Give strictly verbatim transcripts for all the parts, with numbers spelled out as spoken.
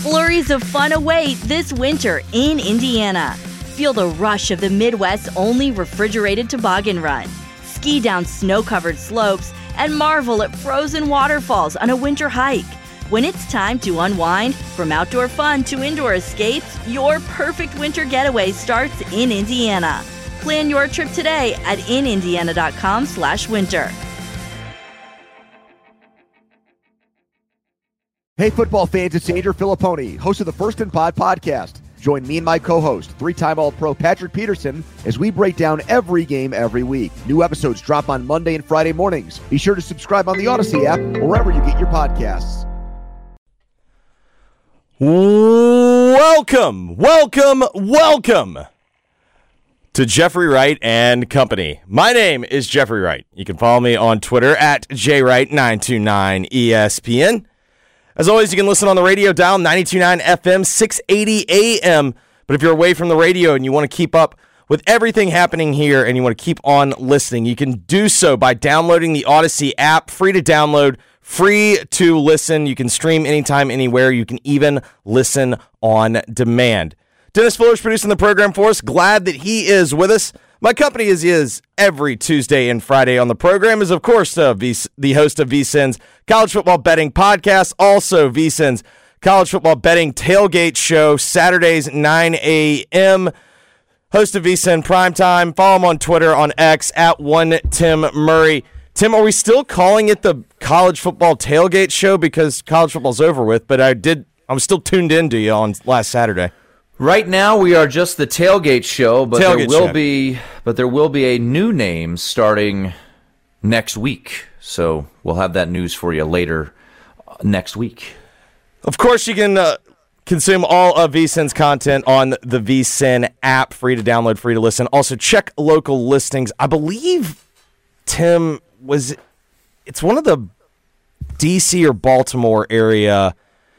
Flurries of fun await this winter in Indiana. Feel the rush of the Midwest's only refrigerated toboggan run. Ski down snow-covered slopes and marvel at frozen waterfalls on a winter hike. When it's time to unwind, from outdoor fun to indoor escapes, your perfect winter getaway starts in Indiana. Plan your trip today at in indiana dot com slash winter. Hey, football fans, it's Andrew Filipponi, host of the First and Pod podcast. Join me and my co-host, three-time All-Pro Patrick Peterson, as we break down every game every week. New episodes drop on Monday and Friday mornings. Be sure to subscribe on the Odyssey app or wherever you get your podcasts. Welcome, welcome, welcome to Jeffrey Wright and Company. My name is Jeffrey Wright. You can follow me on Twitter at J Wright nine two nine E S P N. As always, you can listen on the radio dial, ninety-two point nine F M, six eighty A M. But if you're away from the radio and you want to keep up with everything happening here and you want to keep on listening, you can do so by downloading the Odyssey app, free to download, free to listen. You can stream anytime, anywhere. You can even listen on demand. Dennis Fuller's producing the program for us. Glad that he is with us. My company, as he is every Tuesday and Friday on the program, is, of course, uh, v- the host of V S I N's College Football Betting Podcast, also V S I N's College Football Betting Tailgate Show, Saturdays, nine a.m., host of V S I N Primetime. Follow him on Twitter, on X, at one Tim Murray. Tim, are we still calling it the College Football Tailgate Show because college football's over with, but I did, I was still tuned in to you on last Saturday. Right now, we are just the Tailgate Show, but Tailgate there will show. be, but there will be a new name starting next week. So we'll have that news for you later next week. Of course, you can uh, consume all of V S I N's content on the V S I N app, free to download, free to listen. Also, check local listings. I believe Tim was. It's one of the D C or Baltimore area.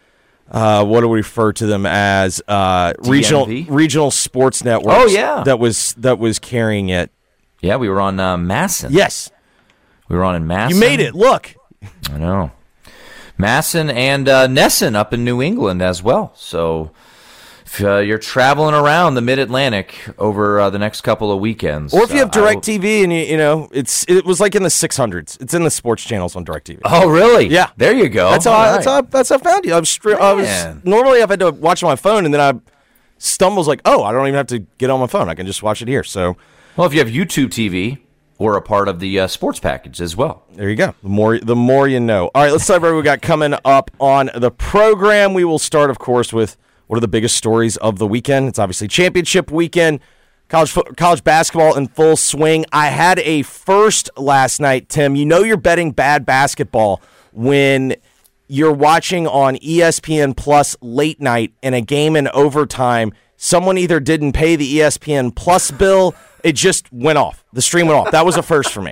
Uh, what do we refer to them as? Uh, regional regional sports networks. Oh yeah, that was that was carrying it. Yeah, we were on uh, Masson. Yes, we were on in Masson. You made it. Look, I know Masson and uh, Nesson up in New England as well. So if uh, you're traveling around the Mid-Atlantic over uh, the next couple of weekends, or if you have uh, DirecTV and you you know it's it was like in the six hundreds. It's in the sports channels on DirecTV. Oh really? Yeah, there you go. That's how All I, right. that's how I, that's how I found you. I was, stri- I was normally I've had to watch on my phone, and then I stumbles like, oh, I don't even have to get on my phone. I can just watch it here. So, well, if you have YouTube T V. Or a part of the uh, sports package as well. There you go. The more, the more you know. All right, let's talk about what we got coming up on the program. We will start, of course, with what are the biggest stories of the weekend. It's obviously championship weekend, college fo- college basketball in full swing. I had a first last night, Tim. You know you're betting bad basketball when you're watching on E S P N Plus late night in a game in overtime. Someone either didn't pay the E S P N Plus bill. It just went off. The stream went off. That was a first for me.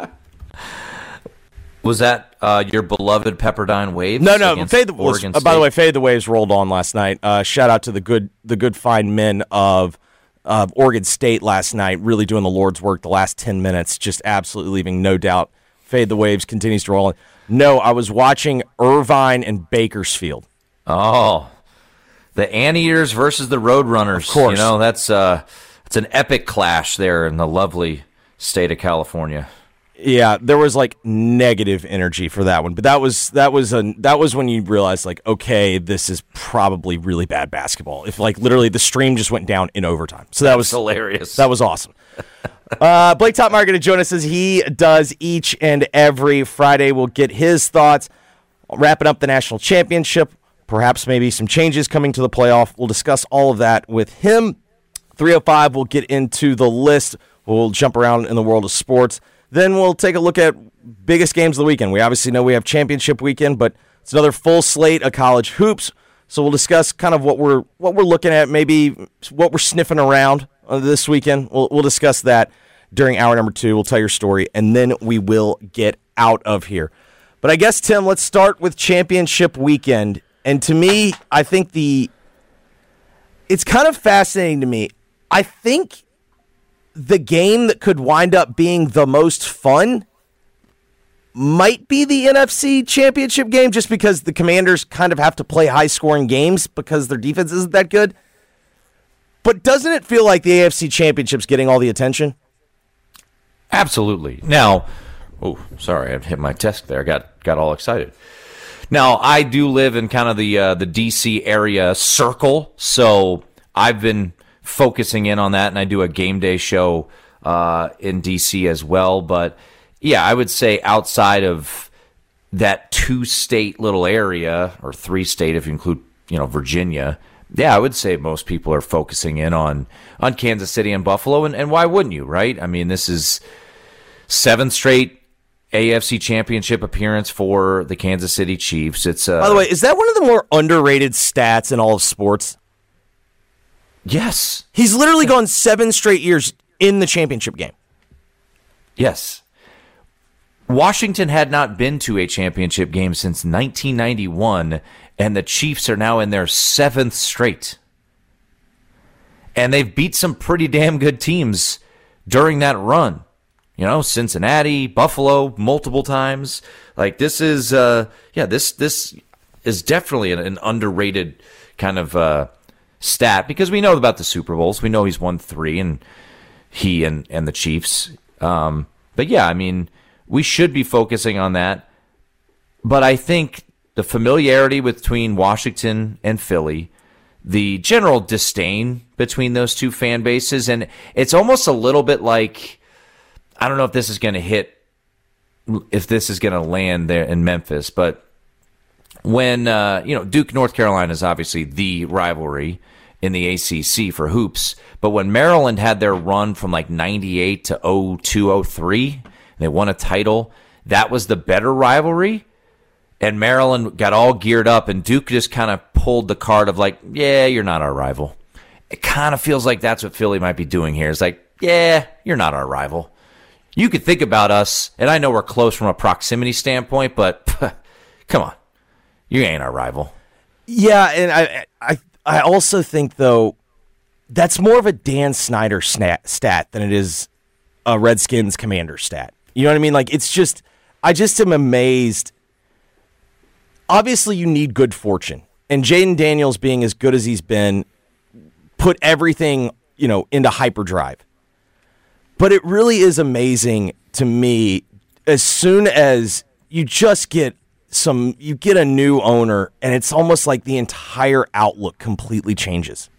Was that uh, your beloved Pepperdine Waves? No, no. Fade the, was, uh, by the way, Fade the Waves rolled on last night. Uh, shout out to the good, the good fine men of of Oregon State last night, really doing the Lord's work the last ten minutes, just absolutely leaving no doubt. Fade the Waves continues to roll on. No, I was watching Irvine and Bakersfield. Oh, the Anteaters versus the Roadrunners. Of course. You know, that's uh, it's an epic clash there in the lovely state of California. Yeah, there was like negative energy for that one, but that was that was a that was when you realized like, okay, this is probably really bad basketball. If like literally the stream just went down in overtime, so that That's was hilarious. That was awesome. uh, Blake Topmeyer going to join us as he does each and every Friday. We'll get his thoughts, wrapping up the national championship, perhaps maybe some changes coming to the playoff. We'll discuss all of that with him. three oh five, we'll get into the list. We'll jump around in the world of sports. Then we'll take a look at biggest games of the weekend. We obviously know we have championship weekend, but it's another full slate of college hoops. So we'll discuss kind of what we're what we're looking at, maybe what we're sniffing around uh, this weekend. We'll we'll discuss that during hour number two. We'll tell your story, and then we will get out of here. But I guess, Tim, let's start with championship weekend. And to me, I think the it's kind of fascinating to me. I think the game that could wind up being the most fun might be the N F C Championship game, just because the Commanders kind of have to play high-scoring games because their defense isn't that good. But doesn't it feel like the A F C Championship's getting all the attention? Absolutely. Now, oh, sorry, I hit my desk there. Got got all excited. Now, I do live in kind of the uh, the D C area circle, so I've been focusing in on that, and I do a game day show uh, in D C as well. But yeah, I would say outside of that two-state little area, or three-state if you include, you know, Virginia. Yeah, I would say most people are focusing in on, on Kansas City and Buffalo, and, and why wouldn't you, right? I mean, this is seventh straight A F C Championship appearance for the Kansas City Chiefs. It's uh, By the way, is that one of the more underrated stats in all of sports? Yes. He's literally gone seven straight years in the championship game. Yes. Washington had not been to a championship game since nineteen ninety-one, and the Chiefs are now in their seventh straight. And they've beat some pretty damn good teams during that run. You know, Cincinnati, Buffalo, multiple times. Like, this is, uh, yeah, this this is definitely an, an underrated kind of uh, stat, because we know about the Super Bowls. We know he's won three, and he and, and the Chiefs. Um, but, yeah, I mean, we should be focusing on that. But I think the familiarity between Washington and Philly, the general disdain between those two fan bases, and it's almost a little bit like, I don't know if this is going to hit, if this is going to land there in Memphis, but when, uh, you know, Duke, North Carolina is obviously the rivalry in the A C C for hoops, but when Maryland had their run from like ninety-eight to oh two oh three, they won a title, that was the better rivalry. And Maryland got all geared up, and Duke just kind of pulled the card of like, yeah, you're not our rival. It kind of feels like that's what Philly might be doing here. It's like, yeah, you're not our rival. You could think about us, and I know we're close from a proximity standpoint, but come on, you ain't our rival. Yeah, and I, I, I also think though that's more of a Dan Snyder stat, stat than it is a Redskins Commander stat. You know what I mean? Like, it's just, I just am amazed. Obviously, you need good fortune, and Jaden Daniels, being as good as he's been, put everything, you know, into hyperdrive. But it really is amazing to me, as soon as you just get some, you get a new owner, and it's almost like the entire outlook completely changes.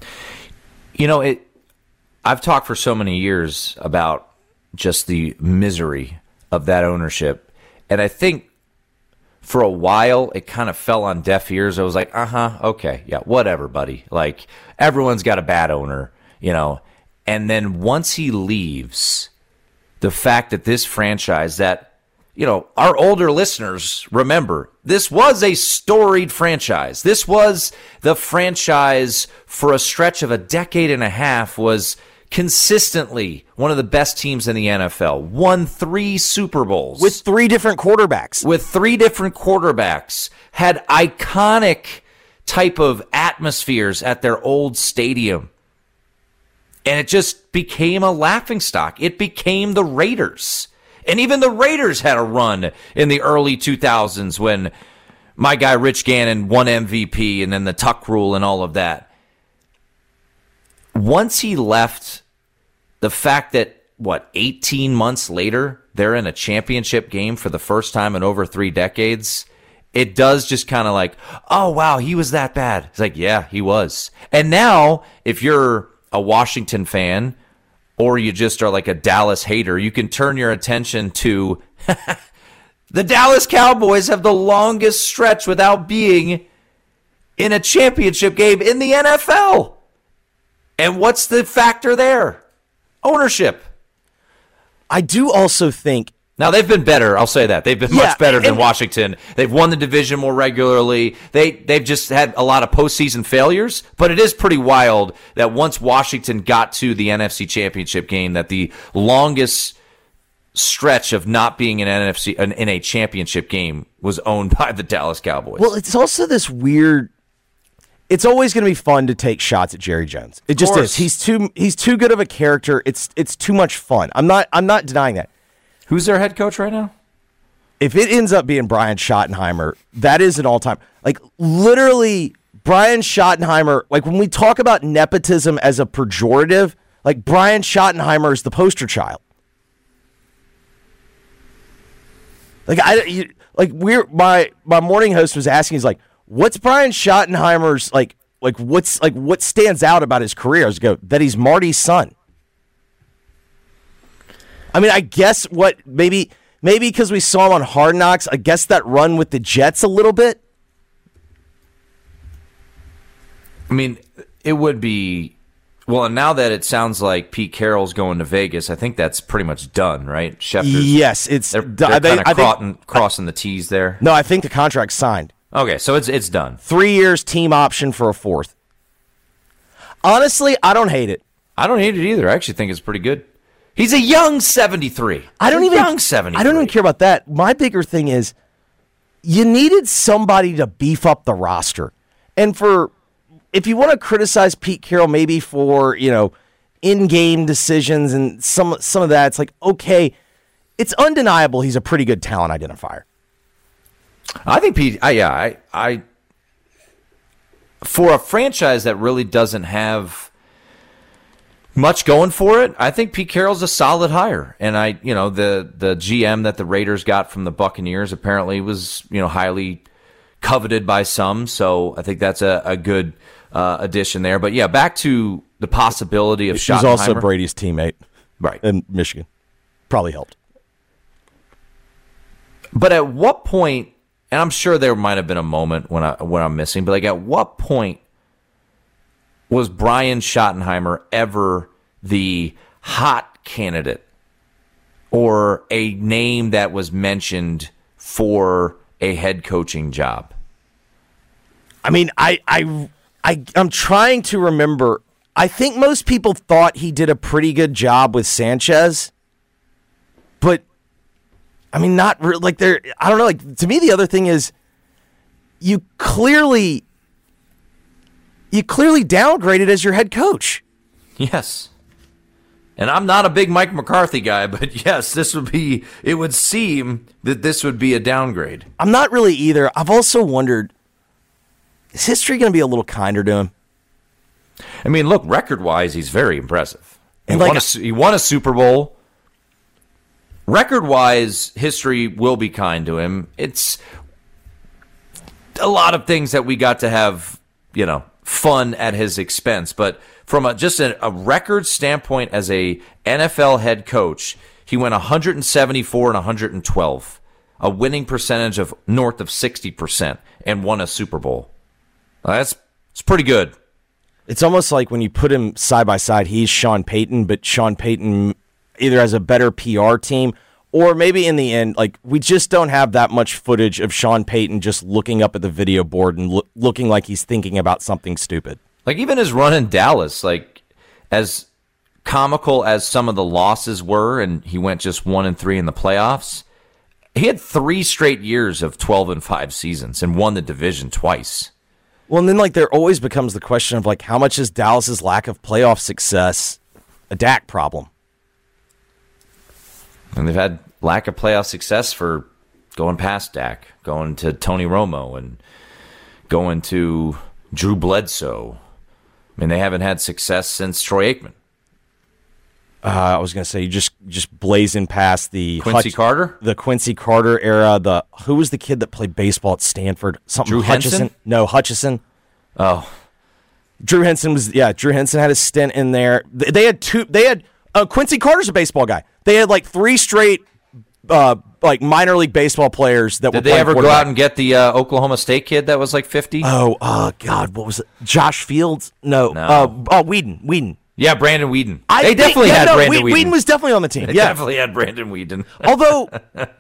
You know, it. I've talked for so many years about just the misery of that ownership, and I think for a while, it kind of fell on deaf ears. I was like, uh-huh, okay, yeah, whatever, buddy. Like, everyone's got a bad owner, you know. And then once he leaves, the fact that this franchise that, you know, our older listeners remember, this was a storied franchise. This was the franchise for a stretch of a decade and a half was consistently one of the best teams in the N F L, won three Super Bowls. With three different quarterbacks. With three different quarterbacks, had iconic type of atmospheres at their old stadium. And it just became a laughingstock. It became the Raiders. And even the Raiders had a run in the early two thousands when my guy Rich Gannon won M V P, and then the Tuck rule and all of that. Once he left, the fact that, what, eighteen months later, they're in a championship game for the first time in over three decades, it does just kind of like, oh, wow, he was that bad. It's like, yeah, he was. And now, if you're a Washington fan, or you just are like a Dallas hater, you can turn your attention to the Dallas Cowboys have the longest stretch without being in a championship game in the N F L. And what's the factor there? Ownership. I do also think... Now, they've been better. I'll say that. They've been yeah, much better than and, Washington. They've won the division more regularly. They, they've just had a lot of postseason failures. But it is pretty wild that once Washington got to the N F C Championship game, that the longest stretch of not being in an N F C in a championship game was owned by the Dallas Cowboys. Well, it's also this weird... It's always going to be fun to take shots at Jerry Jones. It just is. He's too he's too good of a character. It's it's too much fun. I'm not I'm not denying that. Who's their head coach right now? if it ends up being Brian Schottenheimer, that is an all-time. Like, literally, Brian Schottenheimer, like, when we talk about nepotism as a pejorative, like, Brian Schottenheimer is the poster child. Like, I, you, like we're, my, my morning host was asking, he's like, what's Brian Schottenheimer's, like, like, what's, like, what stands out about his career? I was go, that he's Marty's son. I mean, I guess what, maybe... Maybe because we saw him on Hard Knocks, I guess that run with the Jets a little bit. I mean, it would be... Well, and now that it sounds like Pete Carroll's going to Vegas, I think that's pretty much done, right? Schefter's, yes, it's they're, done. they're kind of crossing, crossing the T's there. No, I think the contract's signed. Okay, so it's it's done. Three years, team option for a fourth. Honestly, I don't hate it. I don't hate it either. I actually think it's pretty good. He's a young seventy-three. I don't He's even young seventy-three. I don't even care about that. My bigger thing is you needed somebody to beef up the roster. And for if you want to criticize Pete Carroll maybe for, you know, in-game decisions and some some of that, it's like, okay, it's undeniable he's a pretty good talent identifier. I think Pete I, yeah, I I for a franchise that really doesn't have much going for it, I think Pete Carroll's a solid hire. And I, you know, the the G M that the Raiders got from the Buccaneers apparently was, you know, highly coveted by some. So I think that's a, a good uh, addition there. But yeah, back to the possibility of Schottenheimer. He's also Brady's teammate, right, in Michigan. Probably helped. But at what point, and I'm sure there might have been a moment when I when I'm missing, but like at what point was Brian Schottenheimer ever the hot candidate or a name that was mentioned for a head coaching job? I mean, I, I, I, I'm trying to remember. I think most people thought he did a pretty good job with Sanchez, but I mean, not really. Like, there, I don't know. Like, to me, the other thing is you clearly. You clearly downgraded as your head coach. Yes. And I'm not a big Mike McCarthy guy, but yes, this would be, it would seem that this would be a downgrade. I'm not really either. I've also wondered, is history going to be a little kinder to him? I mean, look, record-wise, he's very impressive. He, and like, won, a, he won a Super Bowl. Record-wise, history will be kind to him. It's a lot of things that we got to have, you know, fun at his expense, but from a, just a, a record standpoint as a N F L head coach, he went one seventy-four and one hundred twelve, a winning percentage of north of sixty percent, and won a Super Bowl. Now that's it's pretty good. It's almost like when you put him side by side, he's Sean Payton, but Sean Payton either has a better P R team or maybe in the end, like, we just don't have that much footage of Sean Payton just looking up at the video board and lo- looking like he's thinking about something stupid. Like, even his run in Dallas, like, as comical as some of the losses were, and he went just one and three in the playoffs, he had three straight years of twelve and five seasons and won the division twice. Well, and then, like, there always becomes the question of, like, how much is Dallas's lack of playoff success a Dak problem? And they've had lack of playoff success for going past Dak, going to Tony Romo, and going to Drew Bledsoe. I mean, they haven't had success since Troy Aikman. Uh, I was going to say, you just just blazing past the Quincy Hutch- Carter, the Quincy Carter era. The who was the kid that played baseball at Stanford? Something Drew Hutchison? Henson? No, Hutchison. Oh, Drew Henson was yeah. Drew Henson had a stint in there. They, they had two. They had uh, Quincy Carter's a baseball guy. They had like three straight uh, like minor league baseball players that did were. Did they ever go out and get the uh, Oklahoma State kid that was like fifty? Oh, oh God, what was it? Josh Fields? No, No. Uh, oh Whedon. Whedon. Yeah, Brandon Weeden. I they think- definitely yeah, had no, Brandon Whe- Weeden. Whedon was definitely on the team. They Yeah, definitely had Brandon Weeden. although.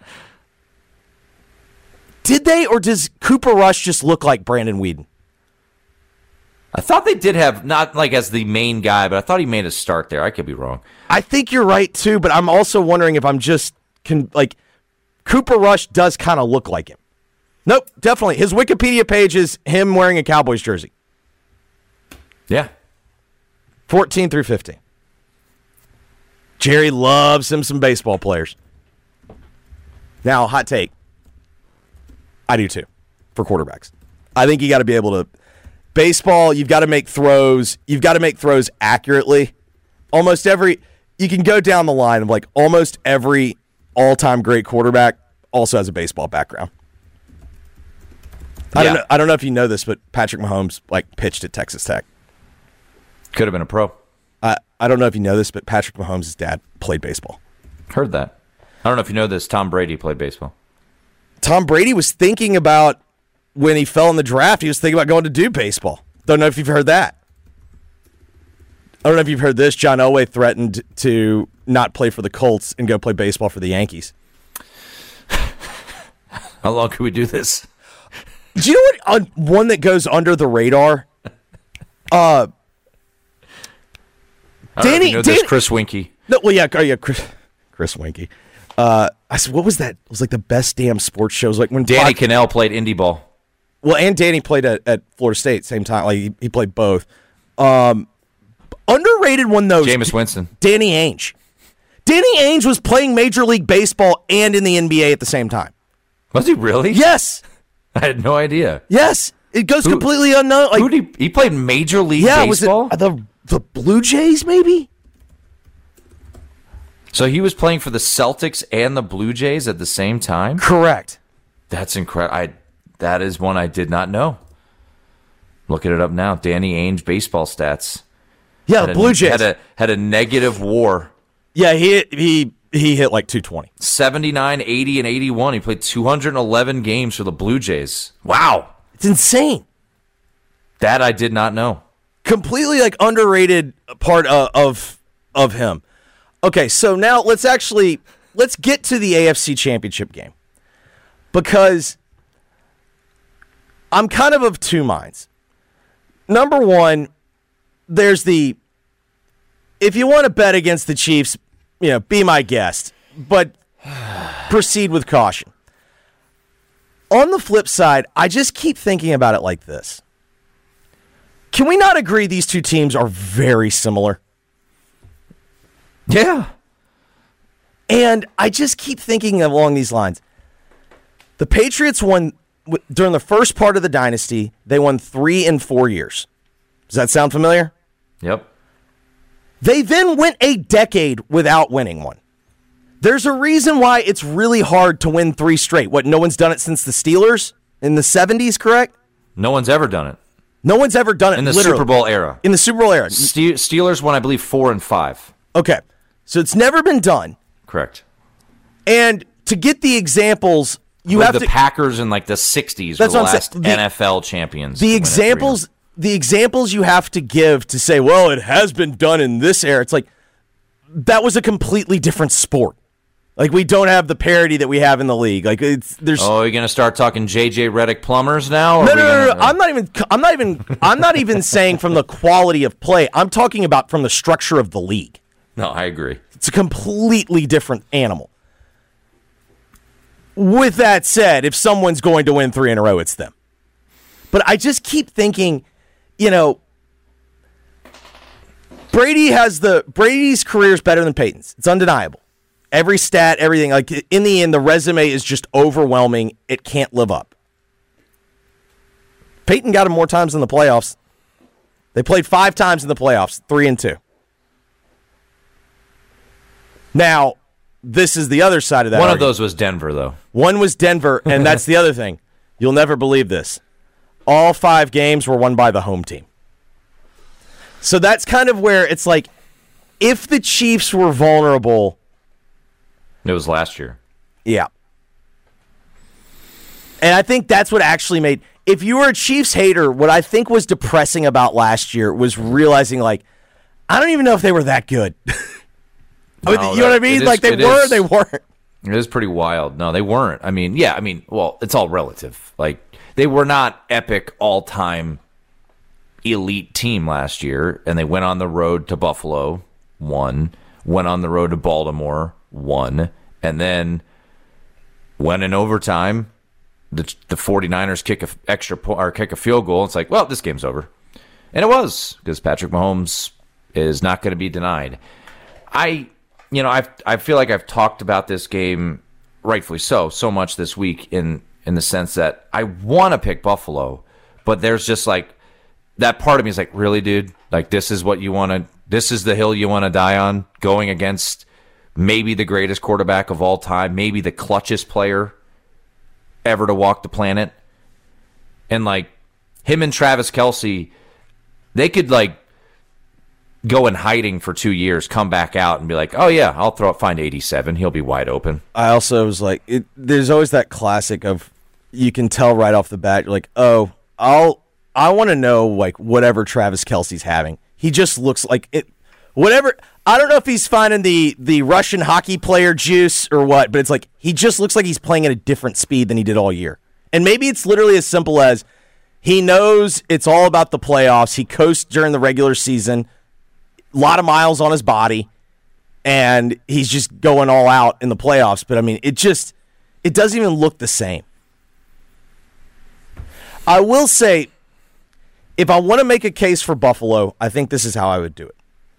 Did they, or does Cooper Rush just look like Brandon Weeden? I thought they did have, not like as the main guy, but I thought he made a start there. I could be wrong. I think you're right too, but I'm also wondering if I'm just can like Cooper Rush does kind of look like him. Nope, definitely. His Wikipedia page is him wearing a Cowboys jersey. Yeah. fourteen through fifteen. Jerry loves him some baseball players. Now, hot take. I do too, for quarterbacks. I think you got to be able to baseball. You've got to make throws. You've got to make throws accurately. Almost every you can go down the line of like almost every all-time great quarterback also has a baseball background. I Yeah. don't know. I don't know if you know this, but Patrick Mahomes like pitched at Texas Tech. Could have been a pro. I I don't know if you know this, but Patrick Mahomes' dad played baseball. Heard that. I don't know if you know this. Tom Brady played baseball. Tom Brady was thinking about when he fell in the draft. He was thinking about going to do baseball. Don't know if you've heard that. I don't know if you've heard this. John Elway threatened to not play for the Colts and go play baseball for the Yankees. How long can we do this? Do you know what? Uh, one that goes under the radar. Uh, I don't know if Danny, you know Danny, this, Chris Winkie. No, well, yeah, oh, yeah, Chris, Chris Winkie. Uh, I said, what was that? It was like the best damn sports shows. Like when Danny Fox, Cannell played indie ball. well, and Danny played at, at Florida State same time. Like he, he played both. Um, underrated one though. Jameis Winston. Danny Ainge. Danny Ainge was playing Major League Baseball and in the N B A at the same time. Was he really? Yes, I had no idea. yes. It goes Who- completely unknown. Like, Who did he, he played Major League yeah, was it Baseball? the the Blue Jays maybe? So he was playing for the Celtics and the Blue Jays at the same time? Correct. That's incredible. I that is one I did not know. Looking it up now. Danny Ainge baseball stats. Yeah, Had the a- Blue Jays. had a had a negative WAR. yeah, he he he hit like two twenty. seventy-nine, eighty, and eighty-one. He played two hundred eleven games for the Blue Jays. Wow. It's insane. That I did not know. Completely like underrated part of, of of him. Okay, so now let's actually let's get to the A F C Championship game, because I'm kind of of two minds. Number one, there's the if you want to bet against the Chiefs, you know, be my guest, but proceed with caution. On the flip side, I just keep thinking about it like this. Can we not agree these two teams are very similar? Yeah. And I just keep thinking along these lines. The Patriots won w- during the first part of the dynasty. They won three in four years. Does that sound familiar? Yep. They then went a decade without winning one. There's a reason why it's really hard to win three straight. What, no one's done it since the Steelers in the seventies, correct? No one's ever done it. No one's ever done it In the literally. Super Bowl era. In the Super Bowl era. Ste- Steelers won, I believe, four and five. Okay. So it's never been done. Correct. And to get the examples, you With have the to Packers in like the sixties That's were the what I'm last saying. The- N F L champions. the to win it three times. examples the examples you have to give to say, well, it has been done in this era. It's like that was a completely different sport. Like we don't have the parity that we have in the league. Like it's there's Oh, you're gonna start talking J J Redick plumbers now? Or no, are no, we no, no, gonna- no. I'm not even. I'm not even. I'm not even saying from the quality of play. I'm talking about from the structure of the league. No, I agree. It's a completely different animal. With that said, if someone's going to win three in a row, it's them. But I just keep thinking, you know, Brady has the Brady's career is better than Peyton's. It's undeniable. Every stat, everything. Like in the end, the resume is just overwhelming. It can't live up. Peyton got him more times in the playoffs. They played five times in the playoffs, three and two. Now, this is the other side of that. One of argument. those was Denver, though. One was Denver, and that's the other thing. You'll never believe this. All five games were won by the home team. So that's kind of where it's like, if the Chiefs were vulnerable, It was last year. yeah. And I think that's what actually made, if you were a Chiefs hater, what I think was depressing about last year was realizing, like, I don't even know if they were that good. I mean, No, you know what I that- mean? it is- Like, they it were, is. they weren't. It is pretty wild. No, they weren't. I mean, yeah, I mean, well, it's all relative. Like, they were not epic all-time elite team last year, and they went on the road to Buffalo, won, went on the road to Baltimore, won, and then went in overtime. The, the 49ers kick a extra po- or kick a field goal. It's like, well, this game's over. And it was, because Patrick Mahomes is not going to be denied. I, you know, I I feel like I've talked about this game, rightfully so, so much this week in in the sense that I want to pick Buffalo, but there's just like that part of me is like, really, dude? Like, this is what you want to, this is the hill you want to die on, going against maybe the greatest quarterback of all time, maybe the clutchest player ever to walk the planet. And like him and Travis Kelce, they could like go in hiding for two years, come back out and be like, oh yeah, I'll throw find eighty-seven. He'll be wide open. I also was like, it, there's always that classic of you can tell right off the bat, you're like, oh, I'll, I want to know like whatever Travis Kelce's having. He just looks like it, whatever. I don't know if he's finding the, the Russian hockey player juice or what, but it's like he just looks like he's playing at a different speed than he did all year. And maybe it's literally as simple as he knows it's all about the playoffs. He coasts during the regular season, a lot of miles on his body, and he's just going all out in the playoffs. But, I mean, it just it doesn't even look the same. I will say, if I want to make a case for Buffalo, I think this is how I would do it.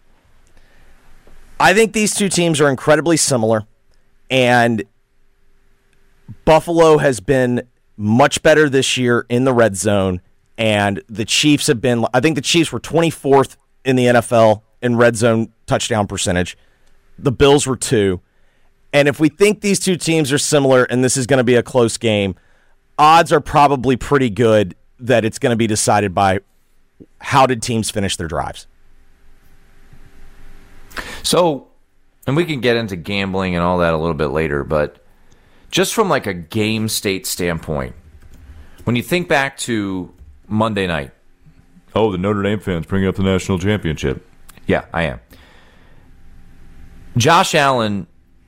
I think these two teams are incredibly similar, and Buffalo has been much better this year in the red zone, and the Chiefs have been, I think the Chiefs were twenty-fourth in the N F L in red zone touchdown percentage. The Bills were two. And if we think these two teams are similar and this is going to be a close game, odds are probably pretty good that it's going to be decided by how did teams finish their drives. So, and we can get into gambling and all that a little bit later, but just from like a game state standpoint, when you think back to Monday night, oh, the Notre Dame fans bringing up the national championship. Yeah, I am. Josh Allen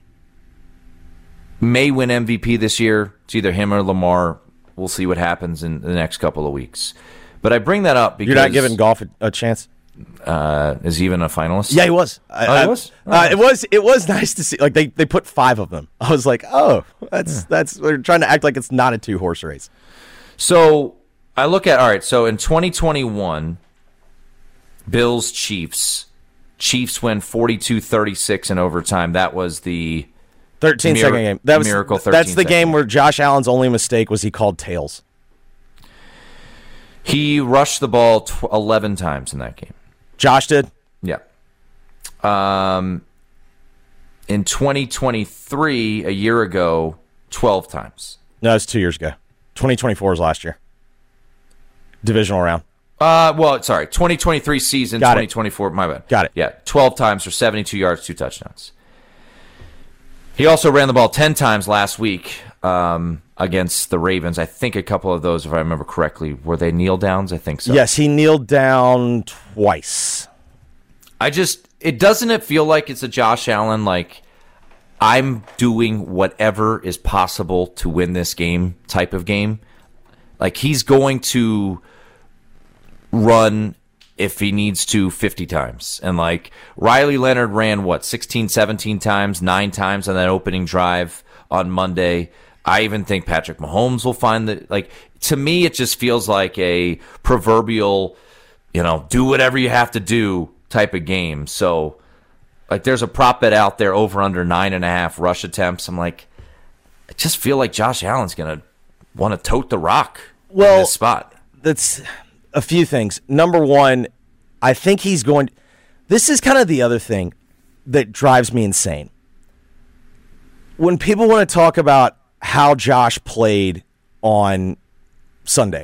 may win M V P this year. It's either him or Lamar. We'll see what happens in the next couple of weeks. But I bring that up because... You're not giving golf a, a chance? Uh, is he even a finalist? Yeah, he was. I, oh, I, he was? Oh. Uh, it was. It was nice to see. Like they, they put five of them. I was like, oh, that's yeah. that's. They're trying to act like it's not a two horse race. So I look at all right. So in twenty twenty-one, Bills Chiefs. Chiefs win forty-two thirty-six in overtime. That was the thirteen mir- second game. That was miracle. That's the game game. where Josh Allen's only mistake was he called tails. He rushed the ball tw- eleven times in that game. Josh did? Yeah. Um, in twenty twenty-three, a year ago, twelve times. No, it's two years ago. twenty twenty-four was last year. Divisional round. Uh, well, sorry, twenty twenty-three season, Got twenty twenty-four, it. my bad. Got it. Yeah, twelve times for seventy-two yards, two touchdowns. He also ran the ball ten times last week um, against the Ravens. I think a couple of those, if I remember correctly, were they kneel downs? I think so. Yes, he kneeled down twice. I just, it doesn't it feel like it's a Josh Allen, like, I'm doing whatever is possible to win this game type of game? Like, he's going to run if he needs to fifty times. And like Riley Leonard ran what, sixteen, seventeen times, nine times on that opening drive on Monday. I even think Patrick Mahomes will find that. Like, to me, it just feels like a proverbial, you know, do whatever you have to do type of game. So like there's a prop bet out there over under nine and a half rush attempts. I'm like, I just feel like Josh Allen's gonna want to tote the rock well, in this spot. That's a few things. Number one, I think he's going. This is kind of the other thing that drives me insane. When people want to talk about how Josh played on Sunday,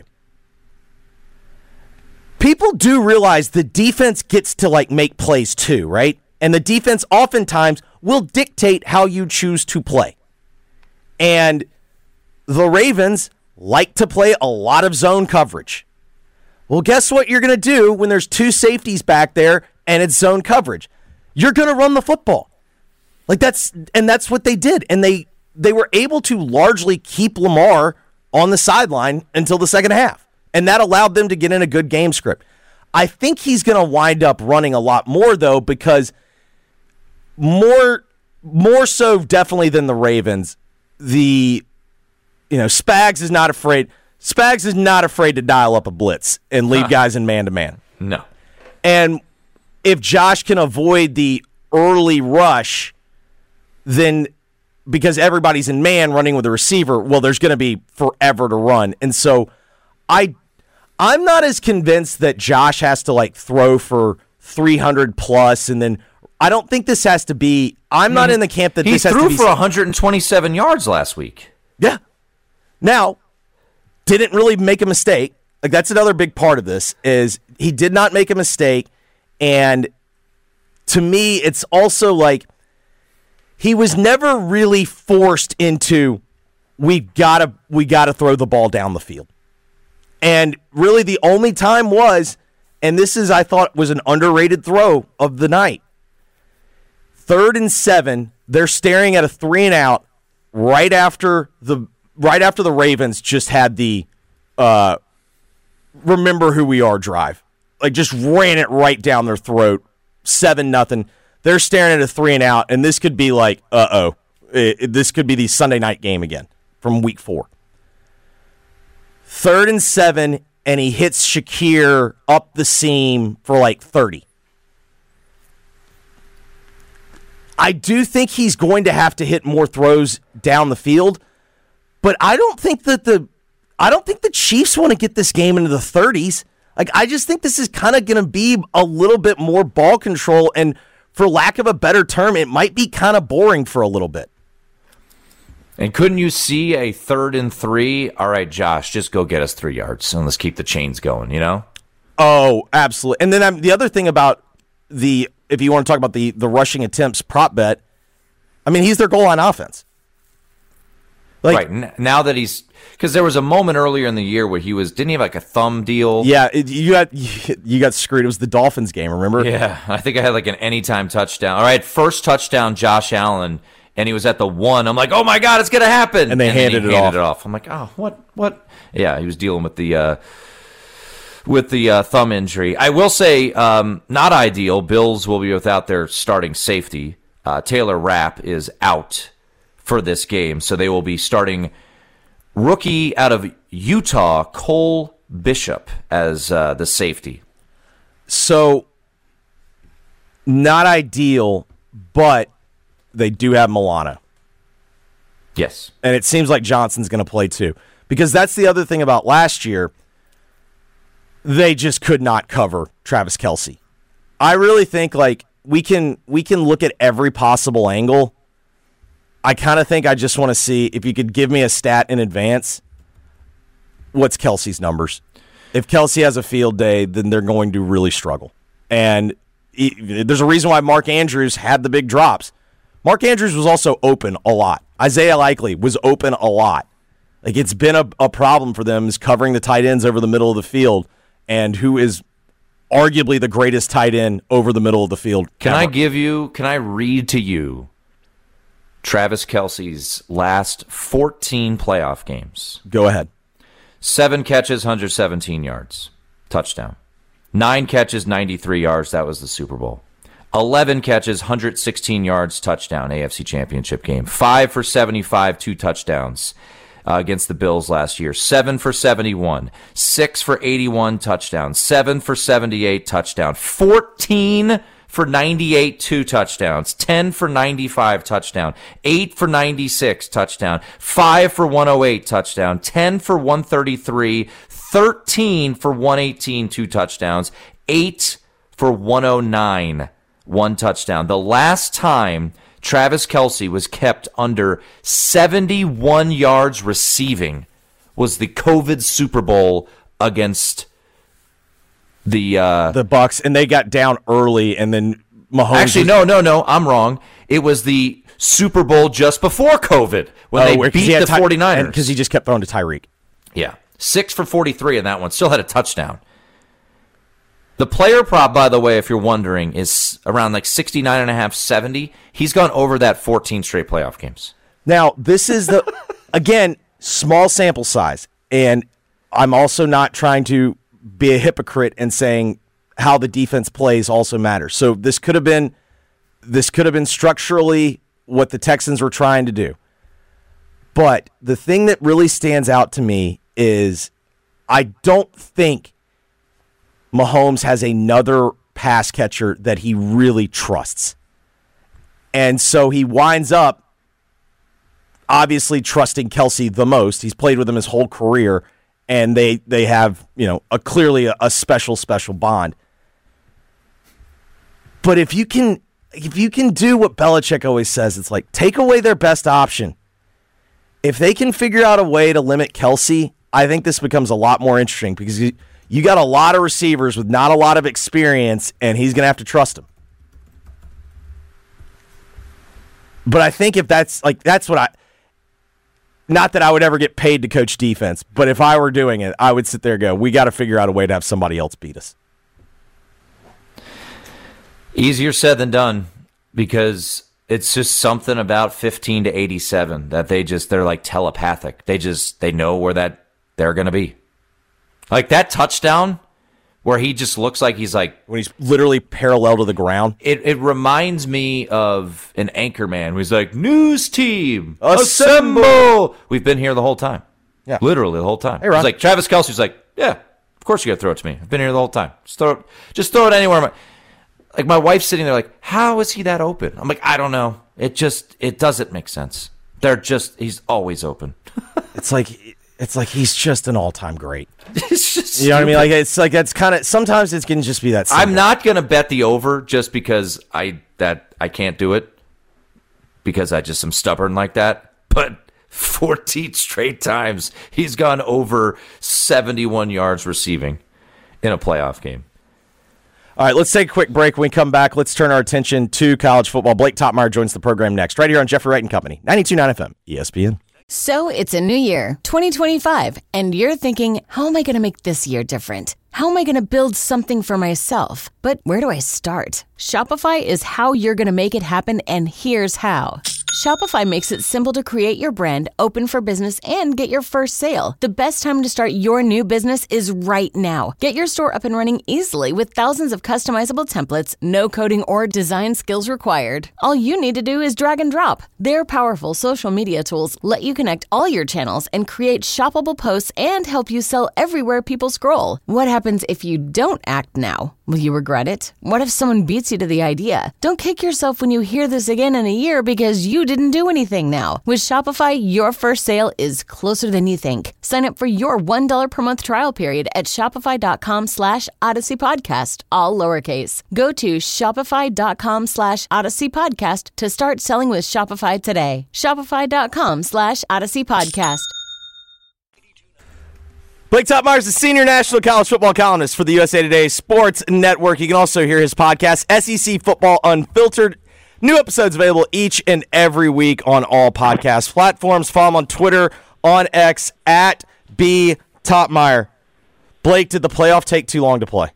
people do realize the defense gets to like make plays too, right? And the defense oftentimes will dictate how you choose to play. And the Ravens like to play a lot of zone coverage. Well, guess what you're going to do when there's two safeties back there and it's zone coverage? You're going to run the football. Like that's and that's what they did. And they they were able to largely keep Lamar on the sideline until the second half. And that allowed them to get in a good game script. I think he's going to wind up running a lot more though, because more more so definitely than the Ravens, the you know, Spags is not afraid Spags is not afraid to dial up a blitz and lead huh. guys in man-to-man. No. And if Josh can avoid the early rush, then because everybody's in man running with a receiver, well, there's going to be forever to run. And so I, I'm not as convinced that Josh has to like throw for three hundred plus, and then I don't think this has to be, I'm not in the camp that he this has to threw be. for one hundred twenty-seven yards last week. Yeah. Now, didn't really make a mistake. Like, that's another big part of this, is he did not make a mistake. And to me, it's also like he was never really forced into, we gotta we gotta throw the ball down the field. And really the only time was, and this is, I thought, was an underrated throw of the night. Third and seven, they're staring at a three and out right after the right after the Ravens just had the uh, remember who we are drive. Like, just ran it right down their throat. Seven nothing. They're staring at a three and out, and this could be like, uh-oh. It, it, this could be the Sunday night game again from week four. Third and seven, and he hits Shakir up the seam for like thirty. I do think he's going to have to hit more throws down the field, but I don't think that the I don't think the Chiefs want to get this game into the thirties. Like, I just think this is kind of going to be a little bit more ball control, and for lack of a better term, it might be kind of boring for a little bit. And couldn't you see a third and three? All right, Josh, just go get us three yards, and let's keep the chains going, you know? Oh, absolutely. And then um, the other thing about the, if you want to talk about the, the rushing attempts prop bet, I mean, he's their goal line offense. Like, right, N- now that he's, because there was a moment earlier in the year where he was, didn't he have like a thumb deal? Yeah, it, you got you got screwed. It was the Dolphins game, remember? Yeah, I think I had like an anytime touchdown. All right, first touchdown, Josh Allen, and he was at the one. I'm like, oh my God, it's going to happen. And they and handed, he it, handed off. it off. I'm like, oh, what, what? Yeah, he was dealing with the, uh, with the uh, thumb injury. I will say, um, not ideal. Bills will be without their starting safety. Uh, Taylor Rapp is out for this game, so they will be starting rookie out of Utah, Cole Bishop, as uh, the safety. So, not ideal, but they do have Milano. Yes. And it seems like Johnson's going to play too. Because that's the other thing about last year. They just could not cover Travis Kelce. I really think like we can we can look at every possible angle. I kind of think I just want to see if you could give me a stat in advance. What's Kelce's numbers? If Kelce has a field day, then they're going to really struggle. And he, there's a reason why Mark Andrews had the big drops. Mark Andrews was also open a lot. Isaiah Likely was open a lot. Like, it's been a, a problem for them is covering the tight ends over the middle of the field, and who is arguably the greatest tight end over the middle of the field. Can ever. I give you, can I read to you Travis Kelce's last fourteen playoff games? Go ahead. Seven catches, one hundred seventeen yards. Touchdown. Nine catches, ninety-three yards. That was the Super Bowl. eleven catches, one hundred sixteen yards. Touchdown. A F C Championship game. Five for seventy-five, two touchdowns uh, against the Bills last year. Seven for seventy-one. Six for eighty-one. Touchdown. Seven for seventy-eight. Touchdown. fourteen for ninety-eight, two touchdowns. ten for ninety-five, touchdown. eight for ninety-six, touchdown. five for one oh eight, touchdown. ten for one thirty-three. thirteen for one eighteen, two touchdowns. eight for one oh nine, one touchdown. The last time Travis Kelce was kept under seventy-one yards receiving was the COVID Super Bowl against The uh, the Bucks, and they got down early, and then Mahomes. Actually, was, no, no, no. I'm wrong. It was the Super Bowl just before COVID when oh, they 'cause beat he had the Ty- 49ers. Because he just kept throwing to Tyreek. Yeah. Six for forty-three in that one. Still had a touchdown. The player prop, by the way, if you're wondering, is around like sixty-nine and a half, seventy. He's gone over that fourteen straight playoff games. Now, this is the, again, small sample size, and I'm also not trying to be a hypocrite and saying how the defense plays also matters. So this could have been this could have been structurally what the Texans were trying to do. But the thing that really stands out to me is I don't think Mahomes has another pass catcher that he really trusts. And so he winds up obviously trusting Kelce the most. He's played with him his whole career, and they they have, you know, a clearly a, a special, special bond. But if you can if you can do what Belichick always says, it's like, take away their best option. If they can figure out a way to limit Kelce, I think this becomes a lot more interesting because you, you got a lot of receivers with not a lot of experience, and he's going to have to trust them. But I think if that's like that's what I not that I would ever get paid to coach defense, but if I were doing it, I would sit there and go, we got to figure out a way to have somebody else beat us. Easier said than done, because it's just something about fifteen to eighty-seven that they just, they're like telepathic. They just, they know where that they're going to be. Like that touchdown where he just looks like he's like, when he's literally parallel to the ground. It it reminds me of an anchor man who's like, news team, assemble. assemble. We've been here the whole time. Yeah. Literally the whole time. Hey, Ron. It's like Travis Kelce's like, yeah, of course you got to throw it to me. I've been here the whole time. Just throw it, just throw it anywhere. Like my wife's sitting there like, how is he that open? I'm like, I don't know. It just, it doesn't make sense. They're just, he's always open. It's like, it's like he's just an all-time great. It's just, you know what I mean? Like it's like that's kind of sometimes it can just be that simple. I'm not gonna bet the over just because I that I can't do it because I just am stubborn like that. But fourteen straight times he's gone over seventy-one yards receiving in a playoff game. All right, let's take a quick break. When we come back, let's turn our attention to college football. Blake Topmeyer joins the program next, right here on Jeffrey Wright and Company, ninety-two point nine F M, E S P N. So it's a new year, twenty twenty-five, and you're thinking, how am I going to make this year different? How am I going to build something for myself? But where do I start? Shopify is how you're going to make it happen, and here's how. Shopify makes it simple to create your brand, open for business, and get your first sale. The best time to start your new business is right now. Get your store up and running easily with thousands of customizable templates, no coding or design skills required. All you need to do is drag and drop. Their powerful social media tools let you connect all your channels and create shoppable posts and help you sell everywhere people scroll. What happens if you don't act now? Will you regret it? What if someone beats you to the idea? Don't kick yourself when you hear this again in a year because you didn't do anything now. With Shopify, your first sale is closer than you think. Sign up for your one dollar per month trial period at shopify.com slash Odyssey Podcast, all lowercase. Go to shopify.com slash Odyssey Podcast to start selling with Shopify today. Shopify.com slash Odyssey Podcast. Blake Topmeyer is the senior national college football columnist for the U S A Today Sports Network. You can also hear his podcast, S E C Football Unfiltered. New episodes available each and every week on all podcast platforms. Follow him on Twitter, on X, at B Topmeyer. Blake, did the playoff take too long to play?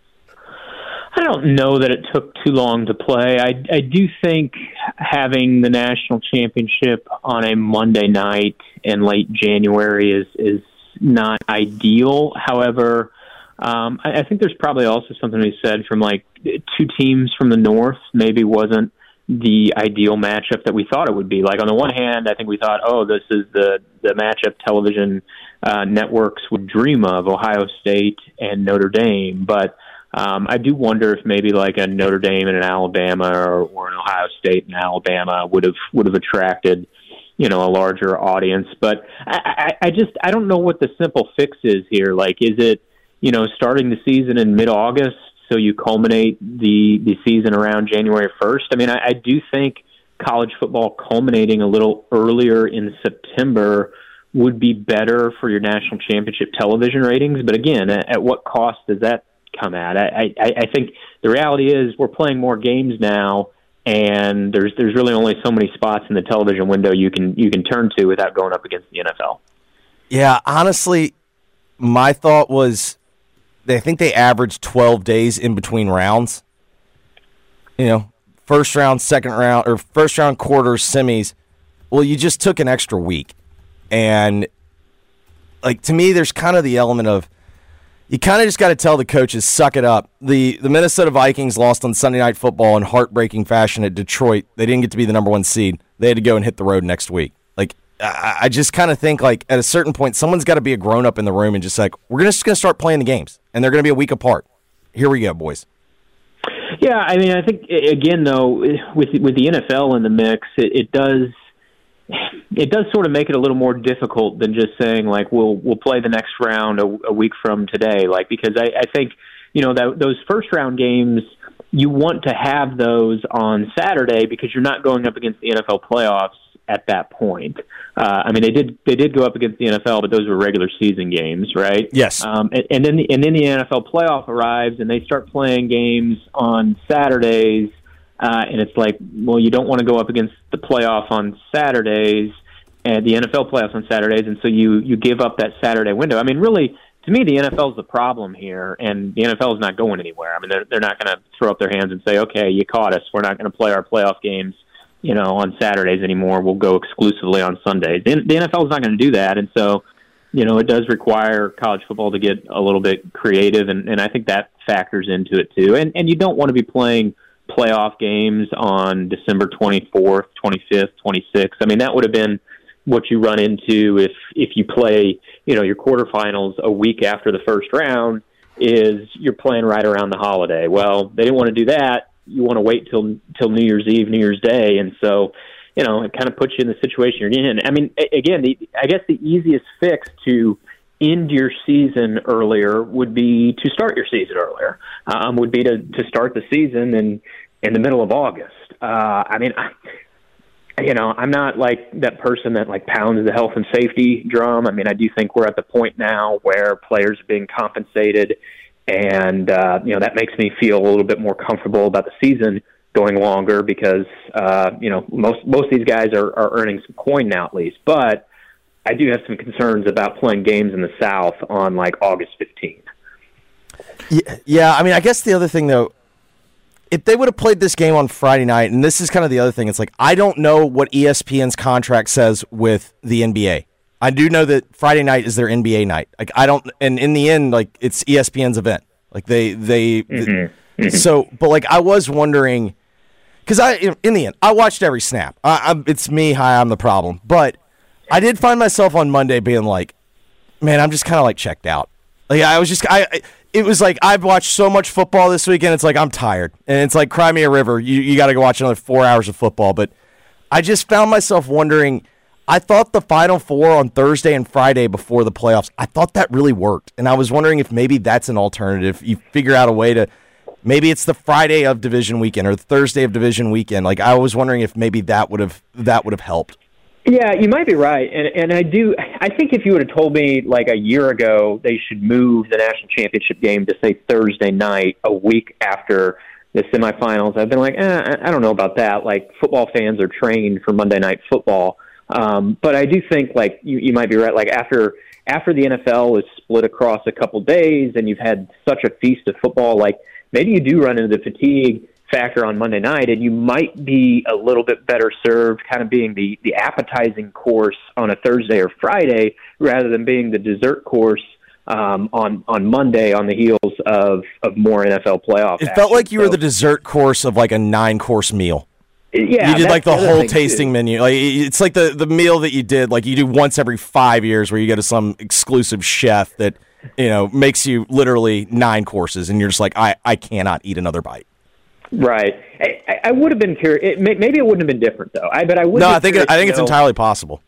I don't know that it took too long to play. I, I do think having the national championship on a Monday night in late January is is not ideal. However, um, I, I think there's probably also something to be said from like two teams from the North maybe wasn't the ideal matchup that we thought it would be. Like on the one hand, I think we thought, oh, this is the, the matchup television uh, networks would dream of, Ohio State and Notre Dame. But um, I do wonder if maybe like a Notre Dame and an Alabama or, or an Ohio State and Alabama would have would have attracted, you know, a larger audience. But I, I, I just, I don't know what the simple fix is here. Like, is it, you know, starting the season in mid-August so you culminate the, the season around January first? I mean, I, I do think college football culminating a little earlier in September would be better for your national championship television ratings. But again, at, at what cost does that come at? I, I, I think the reality is we're playing more games now, and there's there's really only so many spots in the television window you can you can turn to without going up against the N F L. Yeah, honestly, my thought was I think they averaged twelve days in between rounds. You know, first round, second round, or first round, quarters, semis. Well, you just took an extra week. And, like, to me, there's kind of the element of you kind of just got to tell the coaches, suck it up. The the Minnesota Vikings lost on Sunday Night Football in heartbreaking fashion at Detroit. They didn't get to be the number one seed. They had to go and hit the road next week. Like, I, I just kind of think, like, at a certain point, someone's got to be a grown-up in the room and just like, we're just going to start playing the games, and they're going to be a week apart. Here we go, boys. Yeah, I mean, I think, again, though, with with the N F L in the mix, it, it does it does sort of make it a little more difficult than just saying like we'll we'll play the next round a, a week from today. Like because I, I think you know that those first round games you want to have those on Saturday because you're not going up against the N F L playoffs at that point. Uh, I mean they did they did go up against the N F L, but those were regular season games, right? Yes. Um, and, and then the, and then the N F L playoff arrives and they start playing games on Saturdays. Uh, and it's like, well, you don't want to go up against the playoff on Saturdays and the N F L playoffs on Saturdays, and so you, you give up that Saturday window. I mean, really, to me, the N F L is the problem here, and the N F L is not going anywhere. I mean, they're, they're not going to throw up their hands and say, okay, you caught us. We're not going to play our playoff games, you know, on Saturdays anymore. We'll go exclusively on Sundays. The, the N F L is not going to do that, and so, you know, it does require college football to get a little bit creative, and, and I think that factors into it too. And, and you don't want to be playing playoff games on December twenty-fourth, twenty-fifth, twenty-sixth. I mean, that would have been what you run into if, if you play, you know, your quarterfinals a week after the first round is you're playing right around the holiday. Well, they didn't want to do that. You want to wait till, till New Year's Eve, New Year's Day. And so, you know, it kind of puts you in the situation you're in. I mean, again, the, I guess the easiest fix to end your season earlier would be to start your season earlier, um, would be to, to start the season in, in the middle of August. Uh, I mean, I, you know, I'm not like that person that like pounds the health and safety drum. I mean, I do think we're at the point now where players are being compensated, and, uh, you know, that makes me feel a little bit more comfortable about the season going longer because, uh, you know, most, most of these guys are, are earning some coin now at least, but I do have some concerns about playing games in the South on like August fifteenth. Yeah, yeah, I mean, I guess the other thing though, if they would have played this game on Friday night, and this is kind of the other thing, it's like I don't know what E S P N's contract says with the N B A. I do know that Friday night is their N B A night. Like I don't, and in the end, like it's E S P N's event. Like they, they, mm-hmm. Mm-hmm. so, but like I was wondering, because I, in the end, I watched every snap. I, I'm, it's me. Hi, I'm the problem. But I did find myself on Monday being like, man, I'm just kind of like checked out. Like I was just, I. It was like I've watched so much football this weekend. It's like I'm tired, and it's like cry me a river. You you got to go watch another four hours of football. But I just found myself wondering. I thought the Final Four on Thursday and Friday before the playoffs, I thought that really worked, and I was wondering if maybe that's an alternative. You figure out a way to, maybe it's the Friday of division weekend or the Thursday of division weekend. Like I was wondering if maybe that would have that would have helped. Yeah, you might be right, and and I do. I think if you would have told me like a year ago they should move the national championship game to say Thursday night, a week after the semifinals, I've been like, eh, I don't know about that. Like football fans are trained for Monday Night Football, um, but I do think like you, you might be right. Like after after the N F L is split across a couple days, and you've had such a feast of football, like maybe you do run into the fatigue factor on Monday night, and you might be a little bit better served kind of being the, the appetizing course on a Thursday or Friday rather than being the dessert course um, on, on Monday on the heels of, of more N F L playoff It action. felt like you so, were the dessert course of like a nine-course meal. Yeah, you did like the, the whole tasting too. menu. Like it's like the, the meal that you did, like you do once every five years where you go to some exclusive chef that, you know, makes you literally nine courses, and you're just like, I, I cannot eat another bite. Right. I, I would have been curious. It, maybe it wouldn't have been different, though. I but I would. No, I think it, I think it's know, entirely possible.